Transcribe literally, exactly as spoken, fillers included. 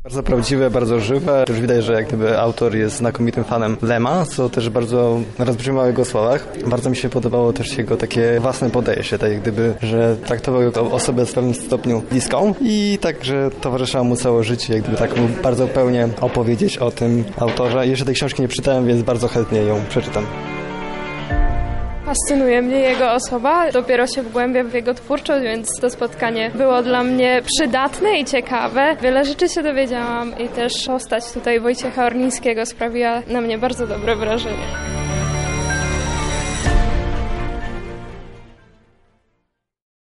Bardzo prawdziwe, bardzo żywe. Też widać, że jak gdyby autor jest znakomitym fanem Lema, co też bardzo rozbrzmiewa w jego słowach. Bardzo mi się podobało też jego takie własne podejście, tak jak gdyby, że traktował jako osobę w pewnym stopniu bliską i także towarzyszyła mu całe życie, jak gdyby tak mógł bardzo pełnie opowiedzieć o tym autorze. Jeszcze tej książki nie czytałem, więc bardzo chętnie ją przeczytam. Fascynuje mnie jego osoba, dopiero się wgłębiam w jego twórczość, więc to spotkanie było dla mnie przydatne i ciekawe. Wiele rzeczy się dowiedziałam i też postać tutaj Wojciecha Orlińskiego sprawiła na mnie bardzo dobre wrażenie.